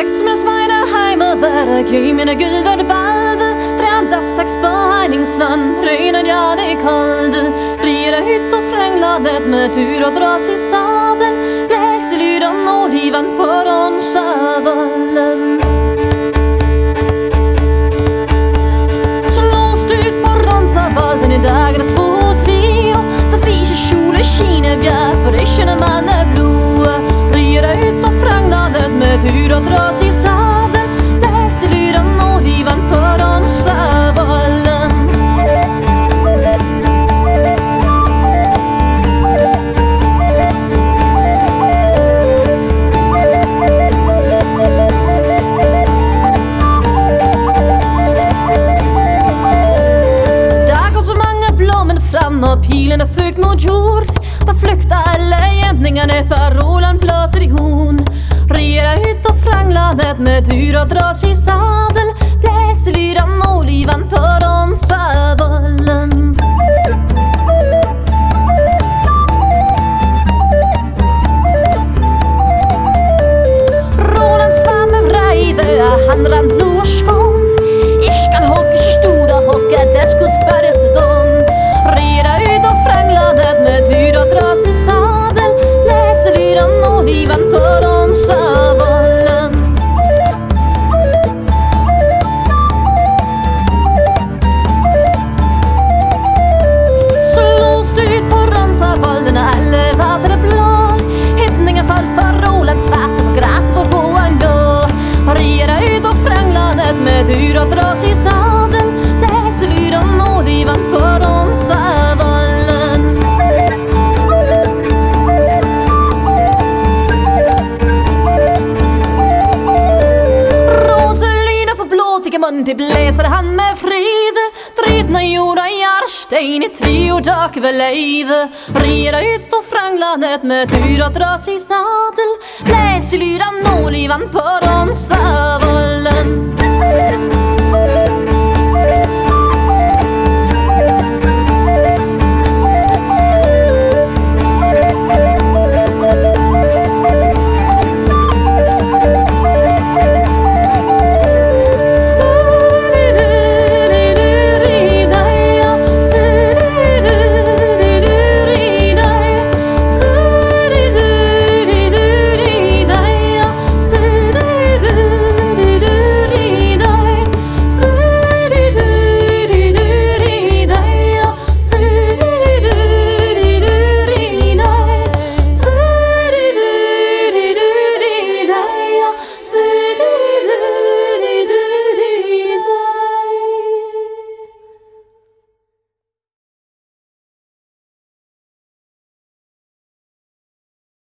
Seksmersveine heime være Gøy mine gulder balde Drända sex på Heiningsland Regnen ja det kalde Rira ut och fränglade Med tur och dras i sadel Bläser lyran och livan på Ronshavallen Slås ut på Ronshavallen I dagar 2 och 3 Da fiser kjole skine bjär För det känner man är blod Rira ut och fränglade Med tur och dras i sadel Bläser lyran och livan på Ronshavallen Och pilen är fukt mot jord Da flykta alla jämningarna Parolen blåser I horn Rera ut och frangladet Med tur och dras I sadel Bläser lyran och livan på Ronshavallen Roland svam av rejde Han rann blåskång Irskan hockey så stora hocka Det skudsberges dem Rera ut och frangladet Med tur och dras I sadel Bläser lyran och livan på Ronshavallen Slås ut på Ronshavallen Alla vattnet blå Hittningen fall för Roland Sväser på gräs för gåan blå Rera ut och frangladet Med tur och dras I sadel Bläser lyran och livan på Ronshavallen Roselyna för blåtiga mun Till bläser han med frid Drivna jorda Jarstein I 3 dag väl leide Rera ut och frangladet Med tur och dras I sadel Bläser lyran och livan på Ronshavallen